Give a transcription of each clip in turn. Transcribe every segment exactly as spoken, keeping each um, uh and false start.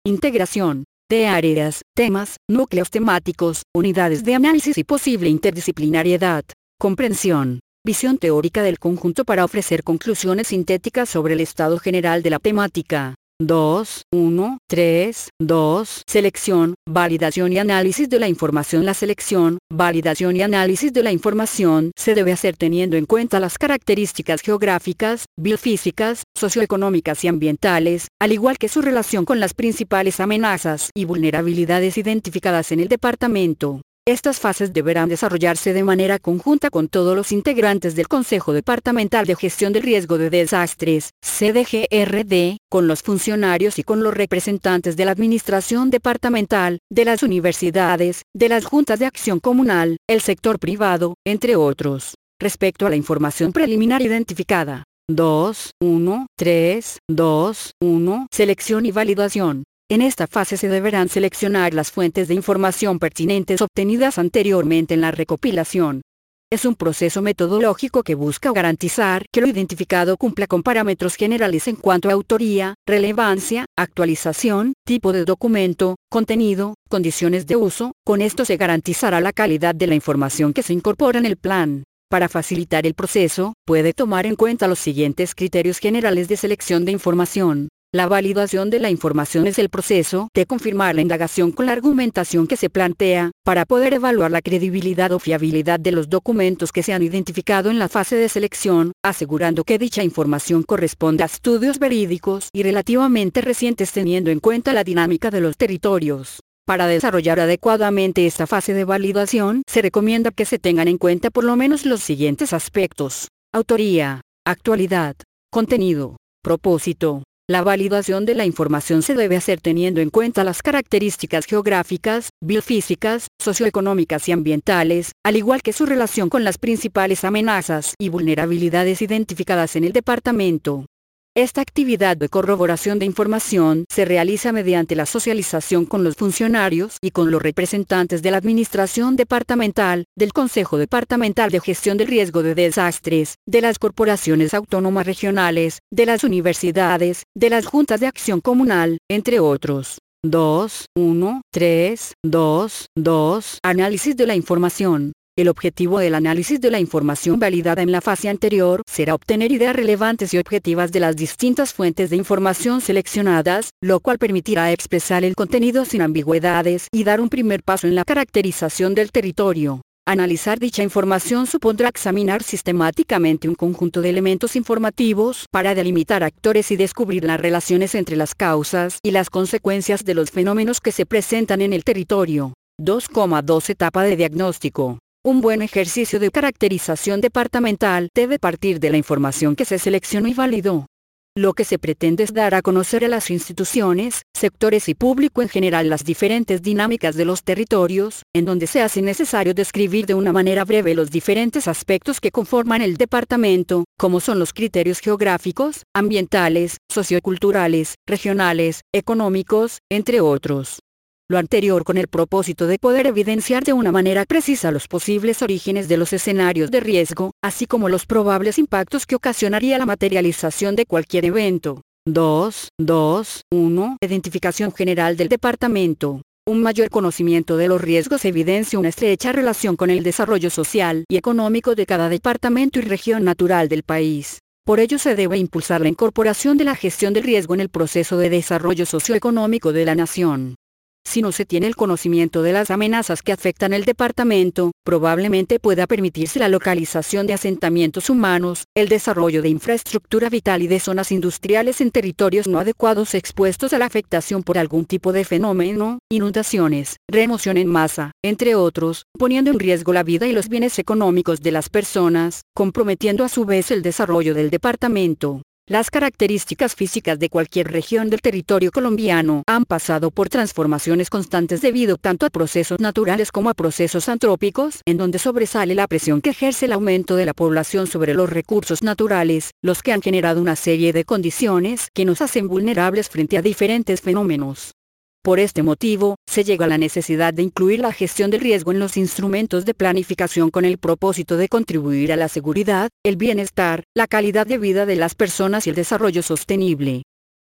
integración de áreas, temas, núcleos temáticos, unidades de análisis y posible interdisciplinariedad, comprensión, visión teórica del conjunto para ofrecer conclusiones sintéticas sobre el estado general de la temática. dos, uno, tres, dos. Selección, validación y análisis de la información. La selección, validación y análisis de la información se debe hacer teniendo en cuenta las características geográficas, biofísicas, socioeconómicas y ambientales, al igual que su relación con las principales amenazas y vulnerabilidades identificadas en el departamento. Estas fases deberán desarrollarse de manera conjunta con todos los integrantes del Consejo Departamental de Gestión del Riesgo de Desastres, C D G R D, con los funcionarios y con los representantes de la Administración Departamental, de las universidades, de las juntas de acción comunal, el sector privado, entre otros. Respecto a la información preliminar identificada. dos, uno, tres, dos, uno. Selección y validación. En esta fase se deberán seleccionar las fuentes de información pertinentes obtenidas anteriormente en la recopilación. Es un proceso metodológico que busca garantizar que lo identificado cumpla con parámetros generales en cuanto a autoría, relevancia, actualización, tipo de documento, contenido, condiciones de uso. Con esto se garantizará la calidad de la información que se incorpora en el plan. Para facilitar el proceso, puede tomar en cuenta los siguientes criterios generales de selección de información. La validación de la información es el proceso de confirmar la indagación con la argumentación que se plantea, para poder evaluar la credibilidad o fiabilidad de los documentos que se han identificado en la fase de selección, asegurando que dicha información corresponde a estudios verídicos y relativamente recientes teniendo en cuenta la dinámica de los territorios. Para desarrollar adecuadamente esta fase de validación, se recomienda que se tengan en cuenta por lo menos los siguientes aspectos: autoría, actualidad, contenido, propósito. La validación de la información se debe hacer teniendo en cuenta las características geográficas, biofísicas, socioeconómicas y ambientales, al igual que su relación con las principales amenazas y vulnerabilidades identificadas en el departamento. Esta actividad de corroboración de información se realiza mediante la socialización con los funcionarios y con los representantes de la Administración Departamental, del Consejo Departamental de Gestión del Riesgo de Desastres, de las corporaciones autónomas regionales, de las universidades, de las juntas de acción comunal, entre otros. dos, uno, tres, dos, dos. Análisis de la información. El objetivo del análisis de la información validada en la fase anterior será obtener ideas relevantes y objetivas de las distintas fuentes de información seleccionadas, lo cual permitirá expresar el contenido sin ambigüedades y dar un primer paso en la caracterización del territorio. Analizar dicha información supondrá examinar sistemáticamente un conjunto de elementos informativos para delimitar actores y descubrir las relaciones entre las causas y las consecuencias de los fenómenos que se presentan en el territorio. dos coma dos Etapa de diagnóstico. Un buen ejercicio de caracterización departamental debe partir de la información que se seleccionó y validó. Lo que se pretende es dar a conocer a las instituciones, sectores y público en general las diferentes dinámicas de los territorios, en donde se hace necesario describir de una manera breve los diferentes aspectos que conforman el departamento, como son los criterios geográficos, ambientales, socioculturales, regionales, económicos, entre otros. Lo anterior con el propósito de poder evidenciar de una manera precisa los posibles orígenes de los escenarios de riesgo, así como los probables impactos que ocasionaría la materialización de cualquier evento. dos, dos, uno. Identificación general del departamento. Un mayor conocimiento de los riesgos evidencia una estrecha relación con el desarrollo social y económico de cada departamento y región natural del país. Por ello se debe impulsar la incorporación de la gestión del riesgo en el proceso de desarrollo socioeconómico de la nación. Si no se tiene el conocimiento de las amenazas que afectan el departamento, probablemente pueda permitirse la localización de asentamientos humanos, el desarrollo de infraestructura vital y de zonas industriales en territorios no adecuados expuestos a la afectación por algún tipo de fenómeno, inundaciones, remoción en masa, entre otros, poniendo en riesgo la vida y los bienes económicos de las personas, comprometiendo a su vez el desarrollo del departamento. Las características físicas de cualquier región del territorio colombiano han pasado por transformaciones constantes debido tanto a procesos naturales como a procesos antrópicos, en donde sobresale la presión que ejerce el aumento de la población sobre los recursos naturales, los que han generado una serie de condiciones que nos hacen vulnerables frente a diferentes fenómenos. Por este motivo, se llega a la necesidad de incluir la gestión del riesgo en los instrumentos de planificación con el propósito de contribuir a la seguridad, el bienestar, la calidad de vida de las personas y el desarrollo sostenible.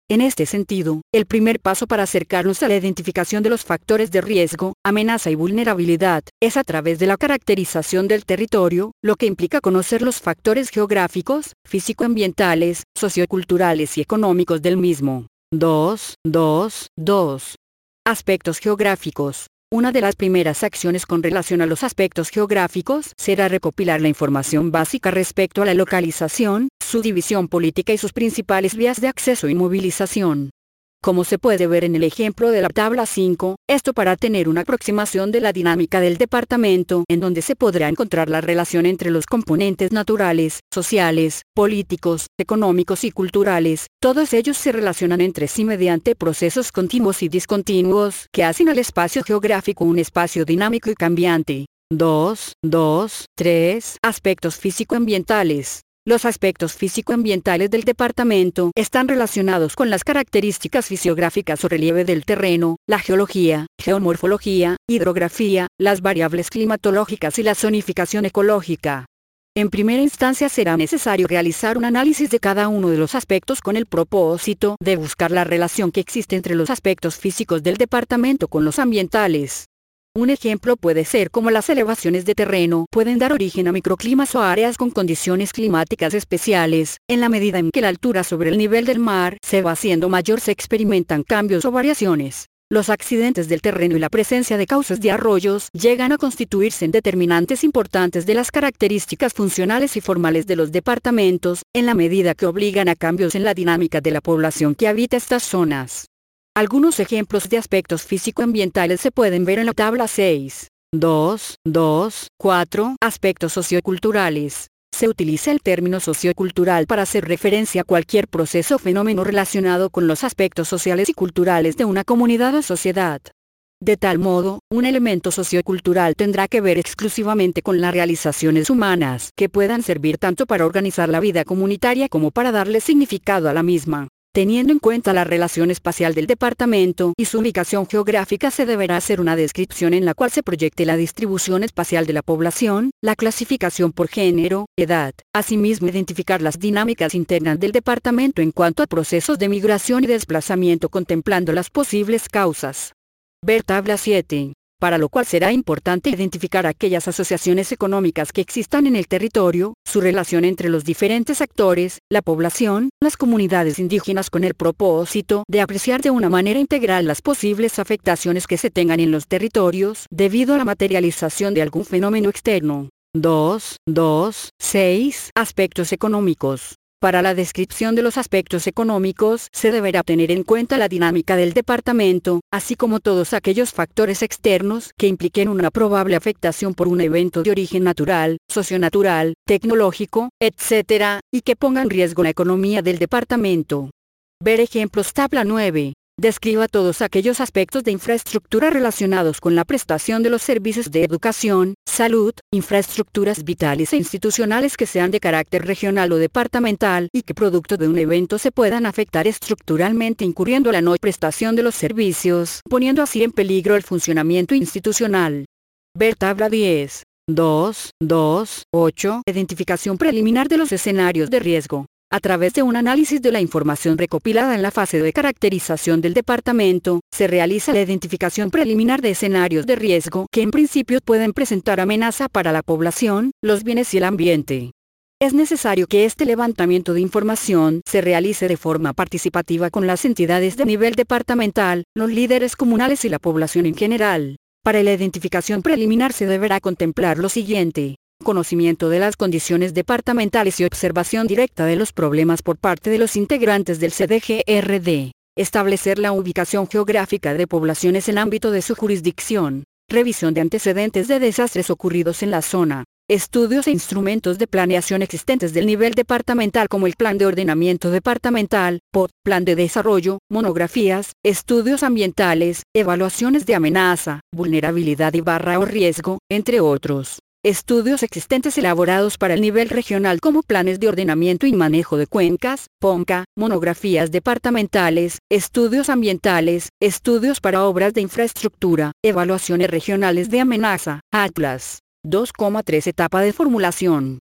En este sentido, el primer paso para acercarnos a la identificación de los factores de riesgo, amenaza y vulnerabilidad, es a través de la caracterización del territorio, lo que implica conocer los factores geográficos, físico-ambientales, socioculturales y económicos del mismo. dos. dos. dos. Aspectos geográficos. Una de las primeras acciones con relación a los aspectos geográficos será recopilar la información básica respecto a la localización, su división política y sus principales vías de acceso y movilización. Como se puede ver en el ejemplo de la tabla cinco, esto para tener una aproximación de la dinámica del departamento, en donde se podrá encontrar la relación entre los componentes naturales, sociales, políticos, económicos y culturales. Todos ellos se relacionan entre sí mediante procesos continuos y discontinuos, que hacen al espacio geográfico un espacio dinámico y cambiante. dos. dos. tres. Aspectos físico-ambientales. Los aspectos físico-ambientales del departamento están relacionados con las características fisiográficas o relieve del terreno, la geología, geomorfología, hidrografía, las variables climatológicas y la zonificación ecológica. En primera instancia será necesario realizar un análisis de cada uno de los aspectos con el propósito de buscar la relación que existe entre los aspectos físicos del departamento con los ambientales. Un ejemplo puede ser cómo las elevaciones de terreno pueden dar origen a microclimas o áreas con condiciones climáticas especiales. En la medida en que la altura sobre el nivel del mar se va haciendo mayor, se experimentan cambios o variaciones. Los accidentes del terreno y la presencia de cauces de arroyos llegan a constituirse en determinantes importantes de las características funcionales y formales de los departamentos, en la medida que obligan a cambios en la dinámica de la población que habita estas zonas. Algunos ejemplos de aspectos físico-ambientales se pueden ver en la tabla seis. dos. dos. cuatro. Aspectos socioculturales. Se utiliza el término sociocultural para hacer referencia a cualquier proceso o fenómeno relacionado con los aspectos sociales y culturales de una comunidad o sociedad. De tal modo, un elemento sociocultural tendrá que ver exclusivamente con las realizaciones humanas, que puedan servir tanto para organizar la vida comunitaria como para darle significado a la misma. Teniendo en cuenta la relación espacial del departamento y su ubicación geográfica, se deberá hacer una descripción en la cual se proyecte la distribución espacial de la población, la clasificación por género, edad, asimismo identificar las dinámicas internas del departamento en cuanto a procesos de migración y desplazamiento, contemplando las posibles causas. Ver tabla siete. Para lo cual será importante identificar aquellas asociaciones económicas que existan en el territorio, su relación entre los diferentes actores, la población, las comunidades indígenas, con el propósito de apreciar de una manera integral las posibles afectaciones que se tengan en los territorios debido a la materialización de algún fenómeno externo. dos. dos. seis. Aspectos económicos. Para la descripción de los aspectos económicos se deberá tener en cuenta la dinámica del departamento, así como todos aquellos factores externos que impliquen una probable afectación por un evento de origen natural, socionatural, tecnológico, etcétera, y que pongan en riesgo la economía del departamento. Ver ejemplos tabla nueve. Describa todos aquellos aspectos de infraestructura relacionados con la prestación de los servicios de educación, salud, infraestructuras vitales e institucionales que sean de carácter regional o departamental y que producto de un evento se puedan afectar estructuralmente, incurriendo a la no prestación de los servicios, poniendo así en peligro el funcionamiento institucional. Ver tabla diez. dos. dos. ocho. Identificación preliminar de los escenarios de riesgo. A través de un análisis de la información recopilada en la fase de caracterización del departamento, se realiza la identificación preliminar de escenarios de riesgo que en principio pueden presentar amenaza para la población, los bienes y el ambiente. Es necesario que este levantamiento de información se realice de forma participativa con las entidades de nivel departamental, los líderes comunales y la población en general. Para la identificación preliminar se deberá contemplar lo siguiente: conocimiento de las condiciones departamentales y observación directa de los problemas por parte de los integrantes del C D G R D. Establecer la ubicación geográfica de poblaciones en ámbito de su jurisdicción. Revisión de antecedentes de desastres ocurridos en la zona. Estudios e instrumentos de planeación existentes del nivel departamental, como el Plan de Ordenamiento Departamental, P O D, Plan de Desarrollo, monografías, estudios ambientales, evaluaciones de amenaza, vulnerabilidad y barra o riesgo, entre otros. Estudios existentes elaborados para el nivel regional, como planes de ordenamiento y manejo de cuencas, P O N C A, monografías departamentales, estudios ambientales, estudios para obras de infraestructura, evaluaciones regionales de amenaza, Atlas. dos coma tres Etapa de formulación.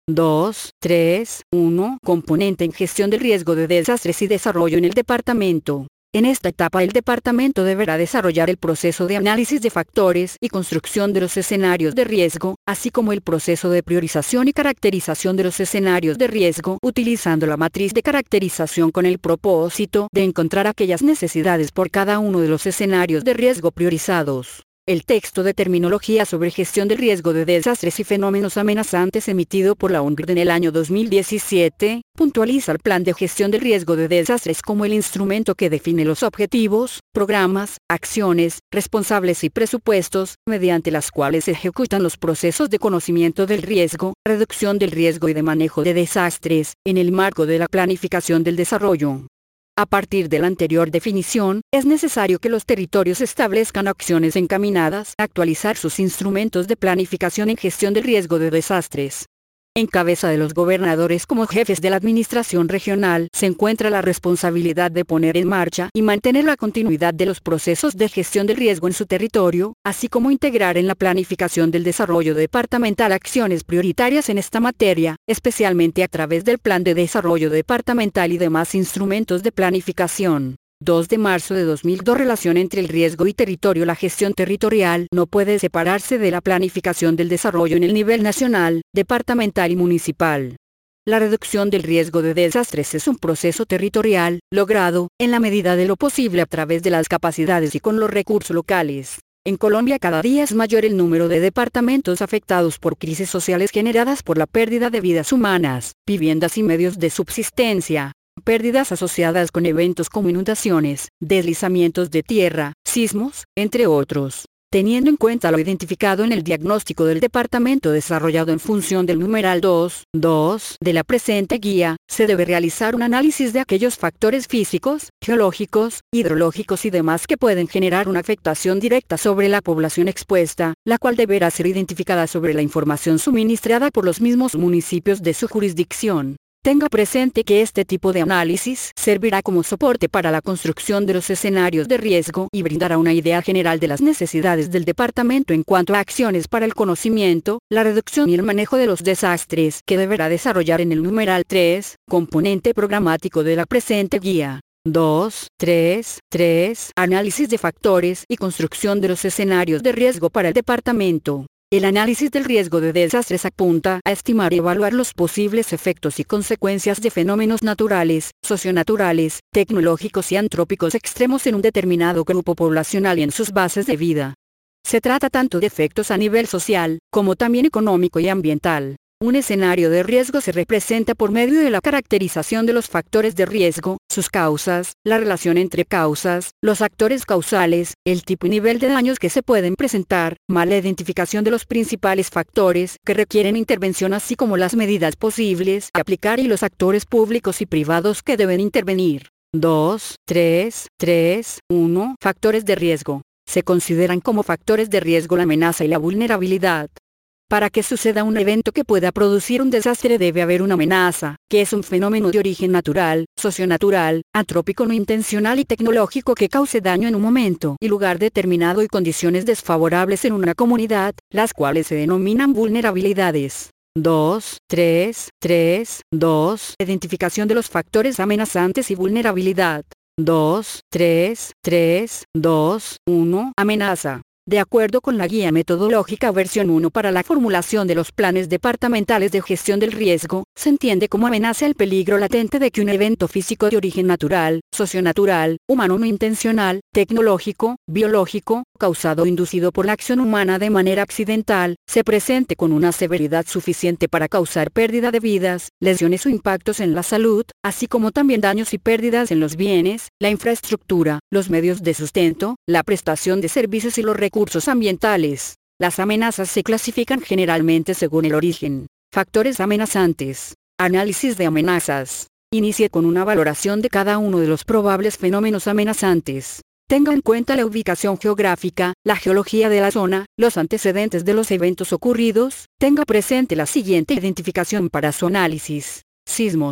dos, tres, uno. Componente en gestión del riesgo de desastres y desarrollo en el departamento. En esta etapa el departamento deberá desarrollar el proceso de análisis de factores y construcción de los escenarios de riesgo, así como el proceso de priorización y caracterización de los escenarios de riesgo, utilizando la matriz de caracterización con el propósito de encontrar aquellas necesidades por cada uno de los escenarios de riesgo priorizados. El texto de terminología sobre gestión del riesgo de desastres y fenómenos amenazantes emitido por la U N C R en el año dos mil diecisiete, puntualiza el plan de gestión del riesgo de desastres como el instrumento que define los objetivos, programas, acciones, responsables y presupuestos, mediante las cuales se ejecutan los procesos de conocimiento del riesgo, reducción del riesgo y de manejo de desastres, en el marco de la planificación del desarrollo. A partir de la anterior definición, es necesario que los territorios establezcan acciones encaminadas a actualizar sus instrumentos de planificación en gestión del riesgo de desastres. En cabeza de los gobernadores como jefes de la administración regional se encuentra la responsabilidad de poner en marcha y mantener la continuidad de los procesos de gestión del riesgo en su territorio, así como integrar en la planificación del desarrollo departamental acciones prioritarias en esta materia, especialmente a través del Plan de Desarrollo Departamental y demás instrumentos de planificación. dos de marzo de dos mil dos Relación entre el riesgo y territorio. La gestión territorial no puede separarse de la planificación del desarrollo en el nivel nacional, departamental y municipal. La reducción del riesgo de desastres es un proceso territorial, logrado, en la medida de lo posible a través de las capacidades y con los recursos locales. En Colombia cada día es mayor el número de departamentos afectados por crisis sociales generadas por la pérdida de vidas humanas, viviendas y medios de subsistencia. Pérdidas asociadas con eventos como inundaciones, deslizamientos de tierra, sismos, entre otros. Teniendo en cuenta lo identificado en el diagnóstico del departamento desarrollado en función del numeral dos punto dos de la presente guía, se debe realizar un análisis de aquellos factores físicos, geológicos, hidrológicos y demás que pueden generar una afectación directa sobre la población expuesta, la cual deberá ser identificada sobre la información suministrada por los mismos municipios de su jurisdicción. Tenga presente que este tipo de análisis servirá como soporte para la construcción de los escenarios de riesgo y brindará una idea general de las necesidades del departamento en cuanto a acciones para el conocimiento, la reducción y el manejo de los desastres que deberá desarrollar en el numeral tres, componente programático de la presente guía. dos, tres, tres. Análisis de factores y construcción de los escenarios de riesgo para el departamento. El análisis del riesgo de desastres apunta a estimar y evaluar los posibles efectos y consecuencias de fenómenos naturales, socionaturales, tecnológicos y antrópicos extremos en un determinado grupo poblacional y en sus bases de vida. Se trata tanto de efectos a nivel social, como también económico y ambiental. Un escenario de riesgo se representa por medio de la caracterización de los factores de riesgo, sus causas, la relación entre causas, los actores causales, el tipo y nivel de daños que se pueden presentar, mala identificación de los principales factores que requieren intervención así como las medidas posibles a aplicar y los actores públicos y privados que deben intervenir. dos, tres, tres, uno. Factores de riesgo. Se consideran como factores de riesgo la amenaza y la vulnerabilidad. Para que suceda un evento que pueda producir un desastre debe haber una amenaza, que es un fenómeno de origen natural, socionatural, antrópico no intencional y tecnológico que cause daño en un momento y lugar determinado y condiciones desfavorables en una comunidad, las cuales se denominan vulnerabilidades. dos, tres, tres, dos. Identificación de los factores amenazantes y vulnerabilidad. dos, tres, tres, dos, uno. Amenaza. De acuerdo con la Guía Metodológica versión uno para la formulación de los planes departamentales de gestión del riesgo, se entiende como amenaza el peligro latente de que un evento físico de origen natural, socionatural, humano no intencional, tecnológico, biológico, causado o inducido por la acción humana de manera accidental, se presente con una severidad suficiente para causar pérdida de vidas, lesiones o impactos en la salud, así como también daños y pérdidas en los bienes, la infraestructura, los medios de sustento, la prestación de servicios y los recursos recursos ambientales. Las amenazas se clasifican generalmente según el origen. Factores amenazantes. Análisis de amenazas. Inicie con una valoración de cada uno de los probables fenómenos amenazantes. Tenga en cuenta la ubicación geográfica, la geología de la zona, los antecedentes de los eventos ocurridos. Tenga presente la siguiente identificación para su análisis. Sismos.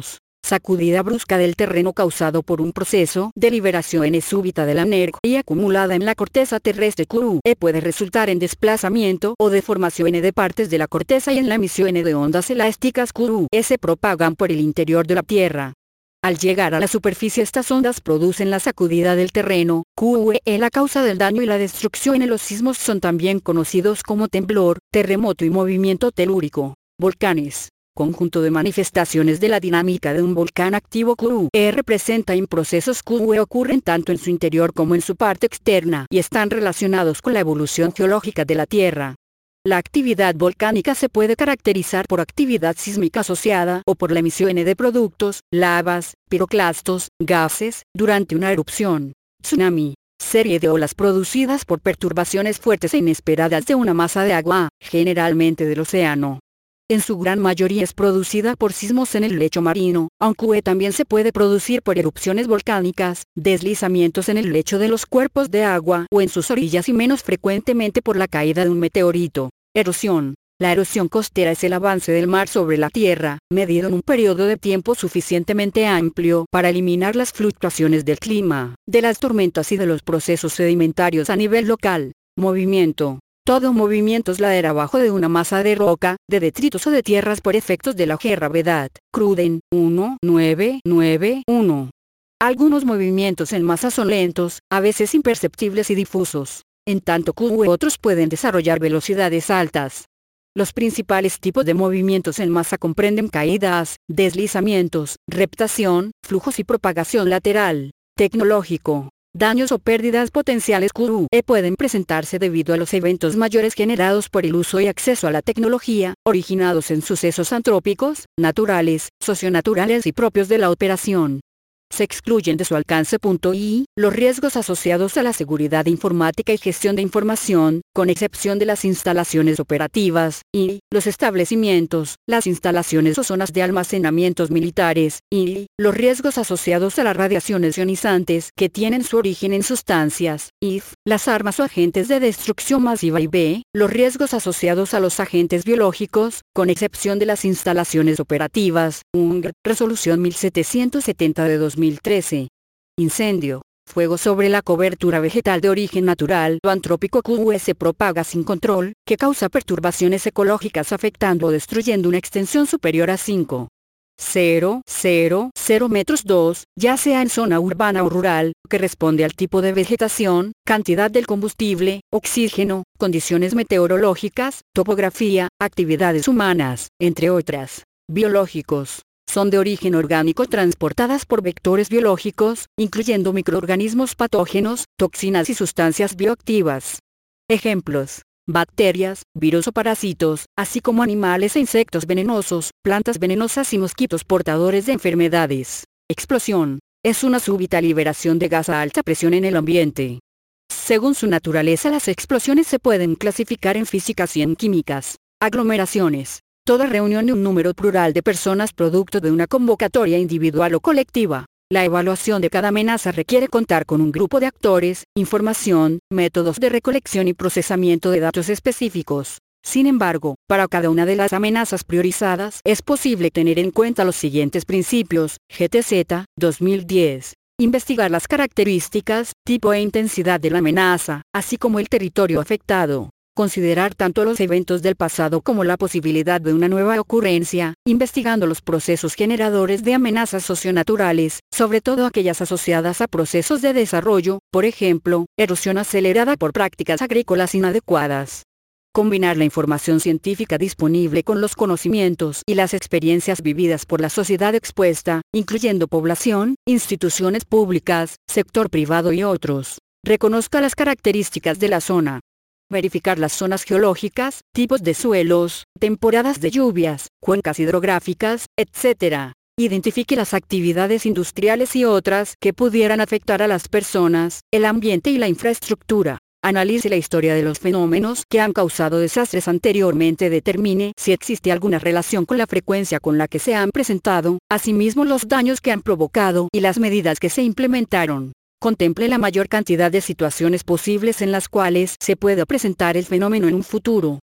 Sacudida brusca del terreno causado por un proceso de liberación súbita de la energía acumulada en la corteza terrestre Q E puede resultar en desplazamiento o deformación de partes de la corteza y en la emisión de ondas elásticas Q E se propagan por el interior de la Tierra. Al llegar a la superficie estas ondas producen la sacudida del terreno, Q E. La causa del daño y la destrucción en los sismos son también conocidos como temblor, terremoto y movimiento telúrico. Volcanes. Conjunto de manifestaciones de la dinámica de un volcán activo Q E representa en procesos Q E ocurren tanto en su interior como en su parte externa y están relacionados con la evolución geológica de la Tierra. La actividad volcánica se puede caracterizar por actividad sísmica asociada o por la emisión de productos, lavas, piroclastos, gases, durante una erupción. Tsunami. Serie de olas producidas por perturbaciones fuertes e inesperadas de una masa de agua, generalmente del océano. En su gran mayoría es producida por sismos en el lecho marino, aunque también se puede producir por erupciones volcánicas, deslizamientos en el lecho de los cuerpos de agua o en sus orillas y menos frecuentemente por la caída de un meteorito. Erosión. La erosión costera es el avance del mar sobre la tierra, medido en un periodo de tiempo suficientemente amplio para eliminar las fluctuaciones del clima, de las tormentas y de los procesos sedimentarios a nivel local. Movimiento. Todo movimiento es ladera abajo de una masa de roca, de detritos o de tierras por efectos de la gravedad. Cruden, uno nueve nueve uno. Algunos movimientos en masa son lentos, a veces imperceptibles y difusos, en tanto que otros pueden desarrollar velocidades altas. Los principales tipos de movimientos en masa comprenden caídas, deslizamientos, reptación, flujos y propagación lateral. Tecnológico. Daños o pérdidas potenciales Q E pueden presentarse debido a los eventos mayores generados por el uso y acceso a la tecnología, originados en sucesos antrópicos, naturales, socionaturales y propios de la operación. Se excluyen de su alcance. I. Los riesgos asociados a la seguridad informática y gestión de información, con excepción de las instalaciones operativas, y los establecimientos, las instalaciones o zonas de almacenamientos militares, y los riesgos asociados a las radiaciones ionizantes que tienen su origen en sustancias, I F, las armas o agentes de destrucción masiva y B. Los riesgos asociados a los agentes biológicos, con excepción de las instalaciones operativas, U N G, Resolución mil setecientos setenta de dos mil trece. Incendio. Fuego sobre la cobertura vegetal de origen natural o antrópico Q E se propaga sin control, que causa perturbaciones ecológicas afectando o destruyendo una extensión superior a cinco punto cero cero cero metros dos, ya sea en zona urbana o rural, que responde al tipo de vegetación, cantidad del combustible, oxígeno, condiciones meteorológicas, topografía, actividades humanas, entre otras. Biológicos. Son de origen orgánico transportadas por vectores biológicos, incluyendo microorganismos patógenos, toxinas y sustancias bioactivas. Ejemplos: bacterias, virus o parásitos, así como animales e insectos venenosos, plantas venenosas y mosquitos portadores de enfermedades. Explosión. Es una súbita liberación de gas a alta presión en el ambiente. Según su naturaleza, las explosiones se pueden clasificar en físicas y en químicas. Aglomeraciones. Toda reunión de un número plural de personas producto de una convocatoria individual o colectiva. La evaluación de cada amenaza requiere contar con un grupo de actores, información, métodos de recolección y procesamiento de datos específicos. Sin embargo, para cada una de las amenazas priorizadas es posible tener en cuenta los siguientes principios. G T Z, dos mil diez. Investigar las características, tipo e intensidad de la amenaza, así como el territorio afectado. Considerar tanto los eventos del pasado como la posibilidad de una nueva ocurrencia, investigando los procesos generadores de amenazas socionaturales, sobre todo aquellas asociadas a procesos de desarrollo, por ejemplo, erosión acelerada por prácticas agrícolas inadecuadas. Combinar la información científica disponible con los conocimientos y las experiencias vividas por la sociedad expuesta, incluyendo población, instituciones públicas, sector privado y otros. Reconozca las características de la zona. Verificar las zonas geológicas, tipos de suelos, temporadas de lluvias, cuencas hidrográficas, etcétera. Identifique las actividades industriales y otras que pudieran afectar a las personas, el ambiente y la infraestructura. Analice la historia de los fenómenos que han causado desastres anteriormente. Determine si existe alguna relación con la frecuencia con la que se han presentado, asimismo los daños que han provocado y las medidas que se implementaron. Contemple la mayor cantidad de situaciones posibles en las cuales se pueda presentar el fenómeno en un futuro.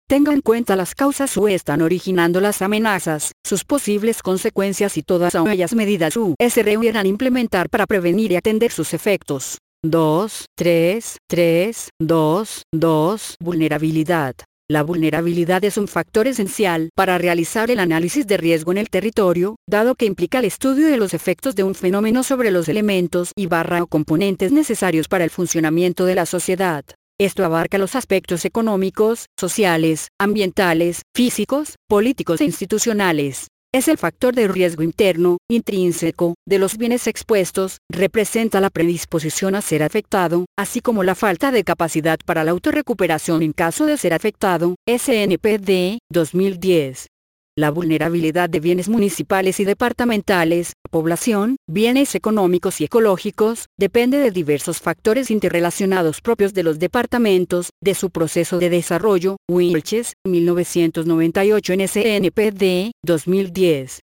Tenga en cuenta las causas u están originando las amenazas, sus posibles consecuencias y todas aquellas medidas u se requieran implementar para prevenir y atender sus efectos. dos, tres, tres, dos, dos. Vulnerabilidad. La vulnerabilidad es un factor esencial para realizar el análisis de riesgo en el territorio, dado que implica el estudio de los efectos de un fenómeno sobre los elementos y barra o componentes necesarios para el funcionamiento de la sociedad. Esto abarca los aspectos económicos, sociales, ambientales, físicos, políticos e institucionales. Es el factor de riesgo interno, intrínseco, de los bienes expuestos, representa la predisposición a ser afectado, así como la falta de capacidad para la autorrecuperación en caso de ser afectado, S N P D, dos mil diez. La vulnerabilidad de bienes municipales y departamentales, población, bienes económicos y ecológicos, depende de diversos factores interrelacionados propios de los departamentos, de su proceso de desarrollo. Wilches, mil novecientos noventa y ocho en S N P D, dos mil diez.